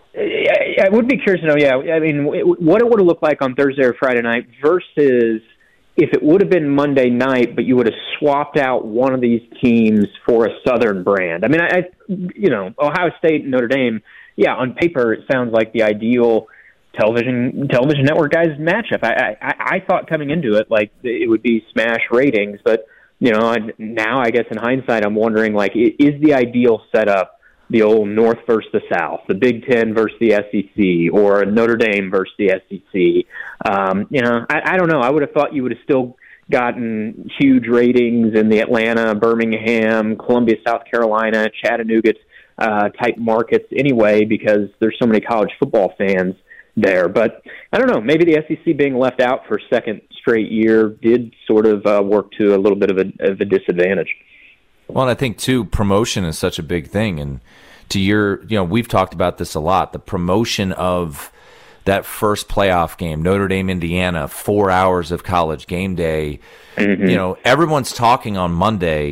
I, I would be curious to know. Yeah, I mean, what it would have looked like on Thursday or Friday night versus if it would have been Monday night, but you would have swapped out one of these teams for a Southern brand. I mean, I, I you know, Ohio State and Notre Dame. Yeah, on paper, it sounds like the ideal television television network guys matchup. I, I I thought coming into it like it would be smash ratings, but. You know, now I guess in hindsight, I'm wondering, like, is the ideal setup the old North versus the South, the Big Ten versus the S E C, or Notre Dame versus the S E C? Um, you know, I, I don't know. I would have thought you would have still gotten huge ratings in the Atlanta, Birmingham, Columbia, South Carolina, Chattanooga uh, type markets anyway, because there's so many college football fans there. But I don't know, maybe the S E C being left out for a second straight year did sort of uh, work to a little bit of a, of a disadvantage. Well, and I think too, promotion is such a big thing. And to your, you know, we've talked about this a lot, the promotion of that first playoff game, Notre Dame, Indiana, four hours of college game day. Mm-hmm. You know, everyone's talking on Monday,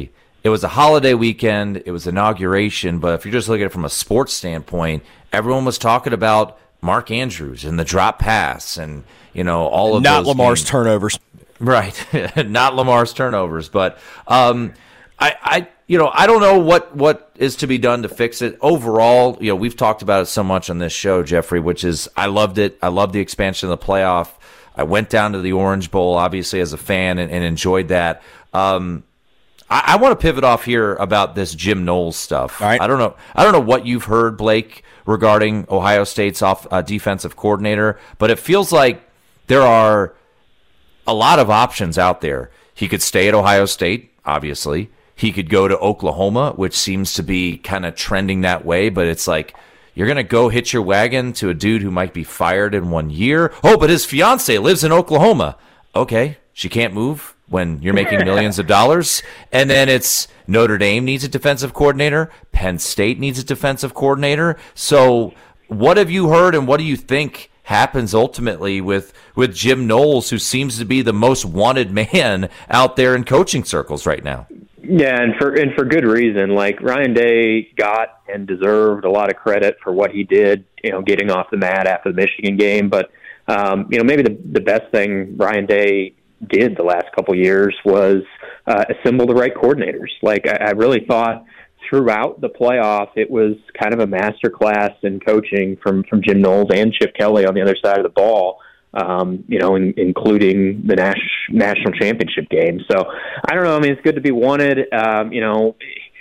it was a holiday weekend. It was inauguration. But if you're just looking at it from a sports standpoint, everyone was talking about Mark Andrews and the drop pass and, you know, all of Not those Lamar's games. turnovers. Right. Not Lamar's turnovers. But um, I, I, you know, I don't know what, what is to be done to fix it. Overall, you know, we've talked about it so much on this show, Jeffrey, which is I loved it. I loved the expansion of the playoff. I went down to the Orange Bowl, obviously, as a fan and, and enjoyed that. Um, I, I want to pivot off here about this Jim Knowles stuff. All right. I don't know. I don't know what you've heard, Blake, regarding Ohio State's off uh, defensive coordinator, but it feels like there are a lot of options out there. He could stay at Ohio State, obviously. He could go to Oklahoma, which seems to be kind of trending that way, but it's like you're going to go hitch your wagon to a dude who might be fired in one year. Oh, but his fiance lives in Oklahoma. Okay, she can't move when you're making millions of dollars. And then it's Notre Dame needs a defensive coordinator. Penn State needs a defensive coordinator. So what have you heard and what do you think happens ultimately with, with Jim Knowles, who seems to be the most wanted man out there in coaching circles right now? Yeah, and for and for good reason. Like Ryan Day got and deserved a lot of credit for what he did, you know, getting off the mat after the Michigan game. But um, you know, maybe the the best thing Ryan Day did the last couple of years was uh, assemble the right coordinators. Like I, I really thought throughout the playoff, it was kind of a master class in coaching from from Jim Knowles and Chip Kelly on the other side of the ball. Um, you know, in, including the Nash, national championship game. So I don't know. I mean, it's good to be wanted. Um, you know,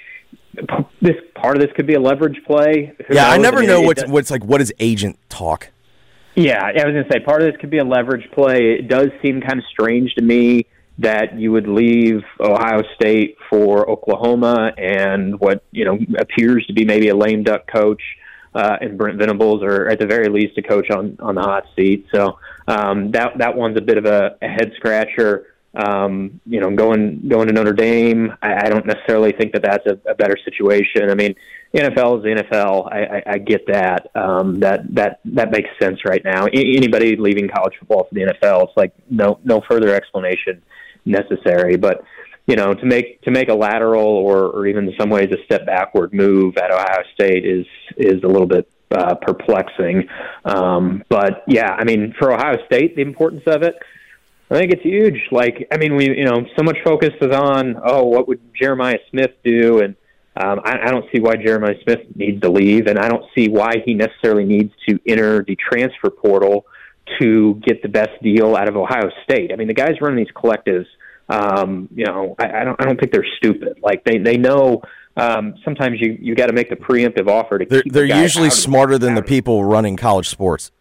this part of this could be a leverage play. Who Yeah, knows? I never I mean, know it, what's it, what's like. What does agent talk? Yeah, I was going to say part of this could be a leverage play. It does seem kind of strange to me that you would leave Ohio State for Oklahoma and what you know appears to be maybe a lame duck coach. Uh, and Brent Venables, or at the very least, a coach on, on the hot seat. So um, that that one's a bit of a, a head scratcher. Um, you know, going going to Notre Dame, I, I don't necessarily think that that's a, a better situation. I mean, N F L is the N F L. I, I, I get that. Um, that that that makes sense right now. I, anybody leaving college football for the N F L, it's like no no further explanation necessary. But you know, to make to make a lateral or, or even in some ways a step backward move at Ohio State is is a little bit uh, perplexing. Um, but yeah, I mean, for Ohio State, the importance of it, I think it's huge. Like, I mean, we you know, so much focus is on oh, what would Jeremiah Smith do, and um, I, I don't see why Jeremiah Smith needs to leave, and I don't see why he necessarily needs to enter the transfer portal to get the best deal out of Ohio State. I mean, the guys running these collectives. Um, you know, I, I don't. I don't think they're stupid. Like they, they know. Um, sometimes you, you got to make the preemptive offer to. They're, keep they're the guy usually out of smarter the, than the people running college sports.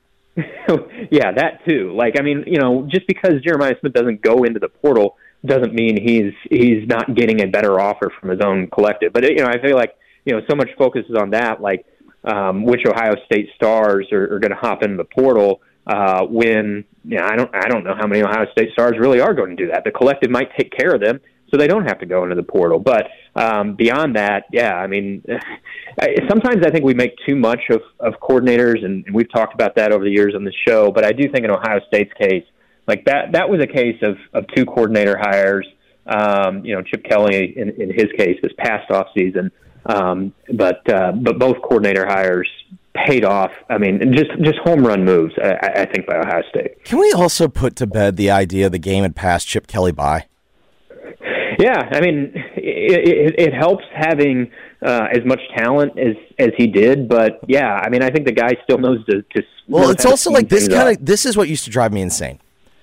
Yeah, that too. Like I mean, you know, just because Jeremiah Smith doesn't go into the portal doesn't mean he's he's not getting a better offer from his own collective. But you know, I feel like you know so much focus is on that. Like um, which Ohio State stars are, are going to hop into the portal. Uh, when you know, I don't, I don't know how many Ohio State stars really are going to do that. The collective might take care of them, so they don't have to go into the portal. But um, beyond that, yeah, I mean, sometimes I think we make too much of, of coordinators, and, and we've talked about that over the years on the show. But I do think in Ohio State's case, like that, that was a case of, of two coordinator hires. Um, you know, Chip Kelly in, in his case this past off season, um, but uh, but both coordinator hires paid off. I mean, just just home run moves, I, I think, by Ohio State. Can we also put to bed the idea the game had passed Chip Kelly by? Yeah, I mean, it, it, it helps having uh, as much talent as, as he did, but yeah, I mean, I think the guy still knows to. to well, it's also like this kind of. This is what used to drive me insane.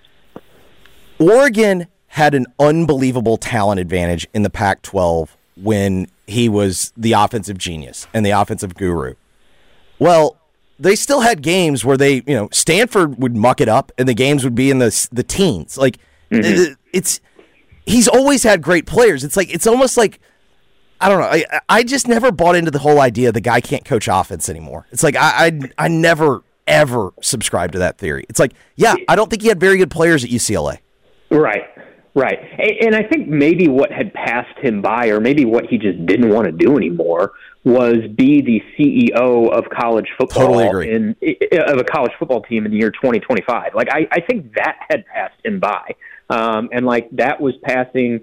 Oregon had an unbelievable talent advantage in the Pac twelve when he was the offensive genius and the offensive guru. Well, they still had games where they, you know, Stanford would muck it up, and the games would be in the the teens. Like mm-hmm. it's, he's always had great players. It's like it's almost like I don't know. I I just never bought into the whole idea the guy can't coach offense anymore. It's like I I, I never ever subscribed to that theory. It's like yeah, I don't think he had very good players at U C L A. Right. Right. And I think maybe what had passed him by, or maybe what he just didn't want to do anymore, was be the C E O of college football. Totally agree. In, of a college football team in the year twenty twenty-five. Like, I, I think that had passed him by. Um, and, like, that was passing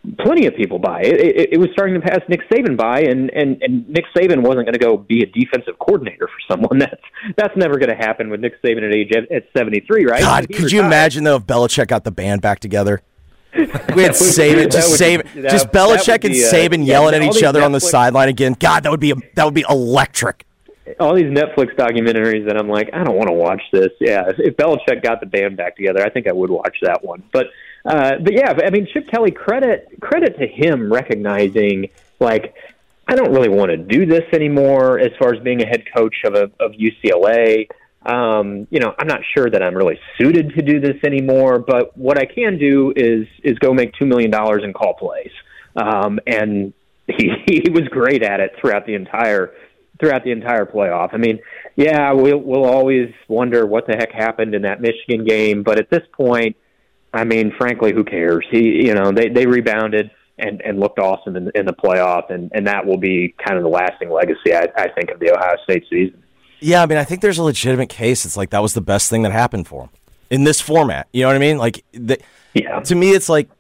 plenty of people by. It, it, it was starting to pass Nick Saban by, and, and, and Nick Saban wasn't going to go be a defensive coordinator for someone. That's that's never going to happen with Nick Saban at age at seventy-three, right? God, could you imagine though if Belichick got the band back together? We had Saban, just Saban, just Belichick and Saban yelling at each other on the sideline again. God, that would be that would be electric. All these Netflix documentaries that I'm like, I don't want to watch this. Yeah, if, if Belichick got the band back together, I think I would watch that one. But, uh, but yeah, I mean, Chip Kelly, credit credit to him recognizing, like, I don't really want to do this anymore as far as being a head coach of a, of U C L A. Um, you know, I'm not sure that I'm really suited to do this anymore. But what I can do is is go make two million dollars and call plays. Um, and he he was great at it throughout the entire. throughout the entire playoff. I mean, yeah, we'll, we'll always wonder what the heck happened in that Michigan game, but at this point, I mean, frankly, who cares? He, you know, they, they rebounded and, and looked awesome in, in the playoff, and, and that will be kind of the lasting legacy, I, I think, of the Ohio State season. Yeah, I mean, I think there's a legitimate case. It's like that was the best thing that happened for him in this format. You know what I mean? Like, the, yeah. To me, it's like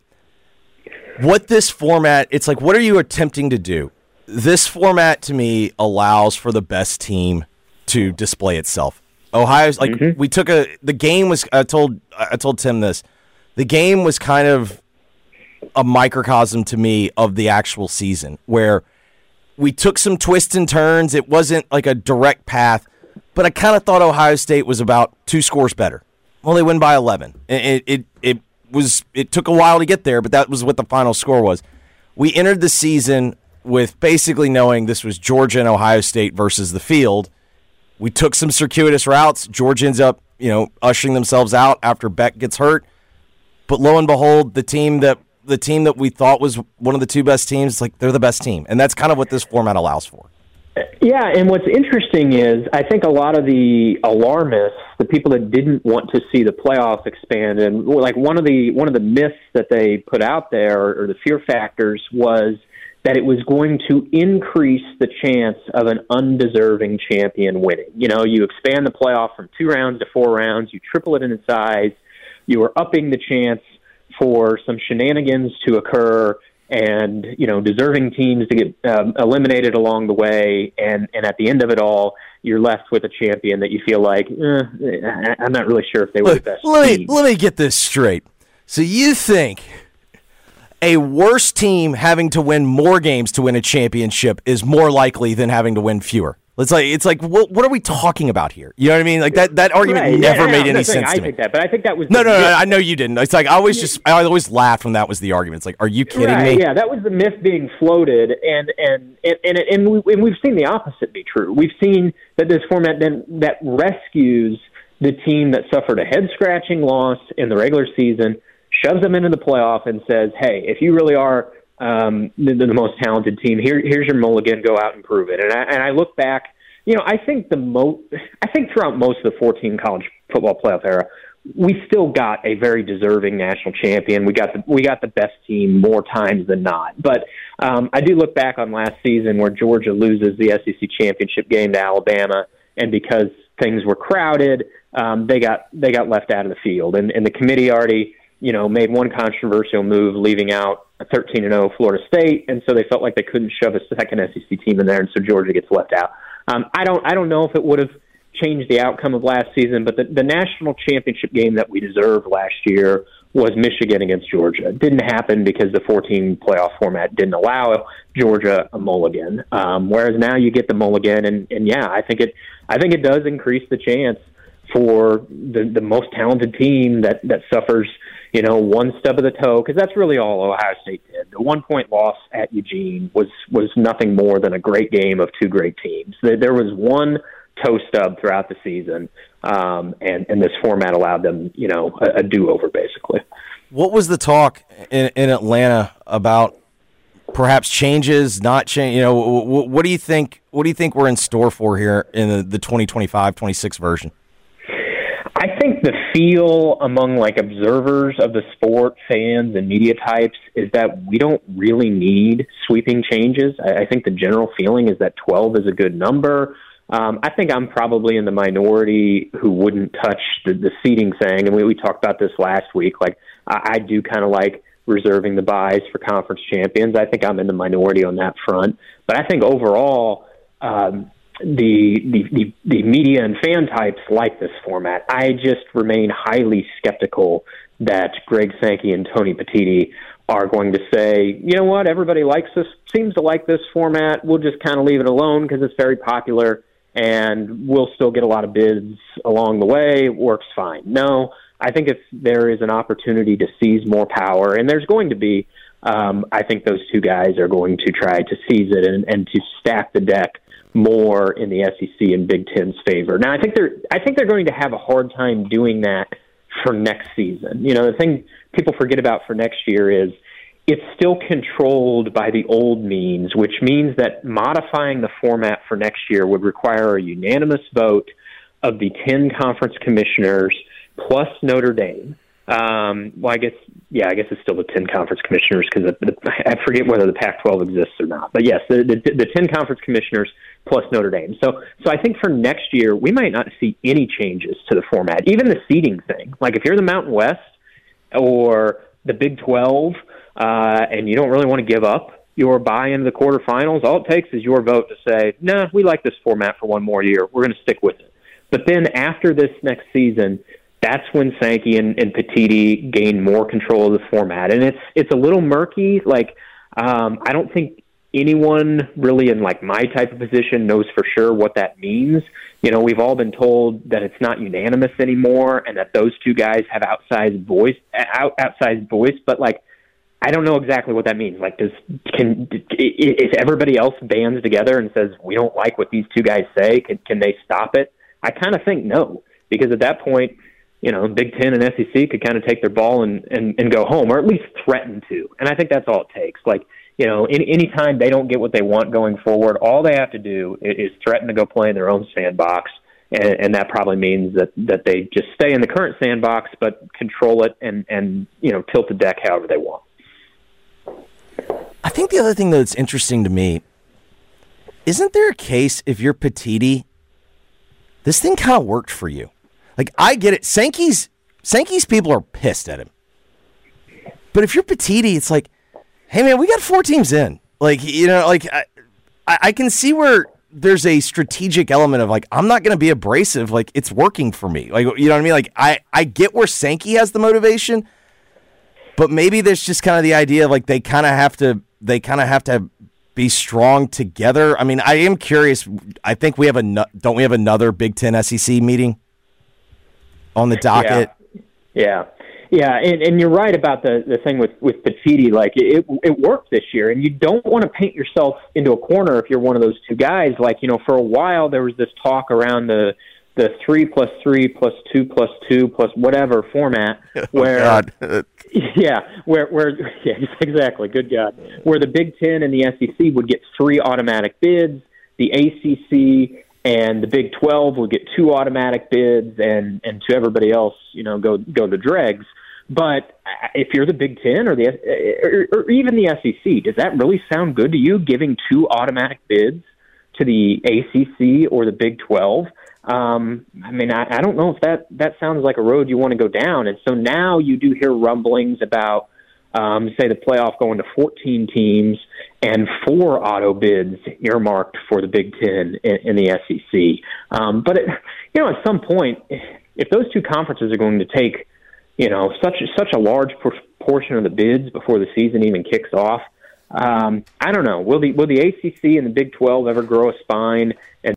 what this format, it's like, what are you attempting to do? This format, to me, allows for the best team to display itself. Ohio's like mm-hmm. we took a the game was I told I told Tim this. The game was kind of a microcosm to me of the actual season, where we took some twists and turns. It wasn't like a direct path, but I kind of thought Ohio State was about two scores better. Well, they win by eleven. It it it was it took a while to get there, but that was what the final score was. We entered the season with basically knowing this was Georgia and Ohio State versus the field. We took some circuitous routes. Georgia ends up, you know, ushering themselves out after Beck gets hurt. But lo and behold, the team that the team that we thought was one of the two best teams, like they're the best team. And that's kind of what this format allows for. Yeah, and what's interesting is I think a lot of the alarmists, the people that didn't want to see the playoff expand, and like one of the one of the myths that they put out there, or the fear factors, was that it was going to increase the chance of an undeserving champion winning. You know, you expand the playoff from two rounds to four rounds, you triple it in size, you are upping the chance for some shenanigans to occur and, you know, deserving teams to get um, eliminated along the way, and, and at the end of it all, you're left with a champion that you feel like, eh, I'm not really sure if they were let, the best let team. Me, let me get this straight. So you think a worse team having to win more games to win a championship is more likely than having to win fewer? It's like it's like what what are we talking about here? You know what I mean? Like that, that argument right. never yeah, made no, any no, sense I to me. think that, but I think that was no, the, no, no, yeah. no. I know you didn't. It's like I always just I always laughed when that was the argument. It's like, are you kidding right, me? Yeah, that was the myth being floated, and and and and, and, we, and we've seen the opposite be true. We've seen that this format then that rescues the team that suffered a head scratching loss in the regular season, shoves them into the playoff, and says, "Hey, if you really are um, the, the most talented team, here here's your mulligan. Go out and prove it." And I, and I look back. You know, I think the mo- I think throughout most of the fourteen college football playoff era, we still got a very deserving national champion. We got the we got the best team more times than not. But um, I do look back on last season where Georgia loses the S E C championship game to Alabama, and because things were crowded, um, they got they got left out of the field, and, and the committee already you know made one controversial move, leaving out a thirteen and oh Florida State, and so they felt like they couldn't shove a second S E C team in there, and so Georgia gets left out. Um, I don't. I don't know if it would have changed the outcome of last season, but the, the national championship game that we deserved last year was Michigan against Georgia. It didn't happen because the fourteen playoff format didn't allow Georgia a mulligan. Um, whereas now you get the mulligan, and, and yeah, I think it. I think it does increase the chance for the the most talented team that that suffers, you know, one stub of the toe, because that's really all Ohio State did. The one-point loss at Eugene was was nothing more than a great game of two great teams. There was one toe stub throughout the season, um, and, and this format allowed them, you know, a, a do-over, basically. What was the talk in, in Atlanta about perhaps changes, not change? You know, what, what do you think? What do you think we're in store for here in the, the twenty twenty-five twenty-six version? I think the feel among like observers of the sport, fans and media types, is that we don't really need sweeping changes. I, I think the general feeling is that twelve is a good number. Um, I think I'm probably in the minority who wouldn't touch the, the seating thing. And we, we talked about this last week. Like I, I do kind of like reserving the buys for conference champions. I think I'm in the minority on that front. But I think overall, um, the, the, the, the media and fan types like this format. I just remain highly skeptical that Greg Sankey and Tony Petitti are going to say, you know what, everybody likes this, seems to like this format. We'll just kind of leave it alone because it's very popular and we'll still get a lot of bids along the way. It works fine. No, I think if there is an opportunity to seize more power, and there's going to be, um, I think those two guys are going to try to seize it and, and to stack the deck more in the S E C and Big Ten's favor. Now, I think they're, I think they're going to have a hard time doing that for next season. You know, the thing people forget about for next year is it's still controlled by the old means, which means that modifying the format for next year would require a unanimous vote of the ten conference commissioners plus Notre Dame. Um, well, I guess, yeah, I guess it's still the ten conference commissioners because I forget whether the Pac twelve exists or not. But yes, the, the, the ten conference commissioners plus Notre Dame. So, so I think for next year, we might not see any changes to the format, even the seeding thing. Like if you're the Mountain West or the Big twelve, uh, and you don't really want to give up your buy into the quarterfinals, all it takes is your vote to say, nah, we like this format for one more year. We're going to stick with it. But then after this next season, that's when Sankey and, and Petitti gain more control of the format. And it's it's a little murky. Like, um, I don't think anyone really in like my type of position knows for sure what that means. You know, we've all been told that it's not unanimous anymore and that those two guys have outsized voice, out, outsized voice. But like, I don't know exactly what that means. Like, does can if everybody else bands together and says we don't like what these two guys say, can can they stop it? I kind of think no, because at that point, you know, Big Ten and S E C could kind of take their ball and, and, and go home, or at least threaten to. And I think that's all it takes. Like, you know, any anytime they don't get what they want going forward, all they have to do is, is threaten to go play in their own sandbox. And, and that probably means that, that they just stay in the current sandbox, but control it and, and, you know, tilt the deck however they want. I think the other thing that's interesting to me, isn't there a case if you're Petitti, this thing kind of worked for you? Like, I get it. Sankey's Sankey's people are pissed at him. But if you're Petitti, it's like, hey, man, we got four teams in. Like, you know, like, I, I can see where there's a strategic element of, like, I'm not going to be abrasive. Like, it's working for me. Like, you know what I mean? Like, I, I get where Sankey has the motivation, but maybe there's just kind of the idea of, like, they kind of have to, they kind of have to be strong together. I mean, I am curious. I think we have a, don't we have another Big Ten S E C meeting on the docket? Yeah, yeah, yeah. And, and you're right about the, the thing with, with Petitti. Like, it it worked this year, and you don't want to paint yourself into a corner if you're one of those two guys. Like, you know, for a while there was this talk around the the three plus three plus two plus two plus whatever format where, oh God. yeah, where where yeah, exactly. Good God, where the Big Ten and the S E C would get three automatic bids, the A C C and the Big twelve would get two automatic bids, and, and to everybody else, you know, go go the dregs. But if you're the Big Ten or the or, or even the S E C, does that really sound good to you? Giving two automatic bids to the A C C or the Big twelve? Um, I mean, I, I don't know if that that sounds like a road you want to go down. And so now you do hear rumblings about, um, say, the playoff going to fourteen teams and four auto bids earmarked for the Big Ten in, in the S E C. Um, but, it, you know, at some point, if those two conferences are going to take, you know, such, such a large portion of the bids before the season even kicks off, um, I don't know. Will the, will the A C C and the Big twelve ever grow a spine and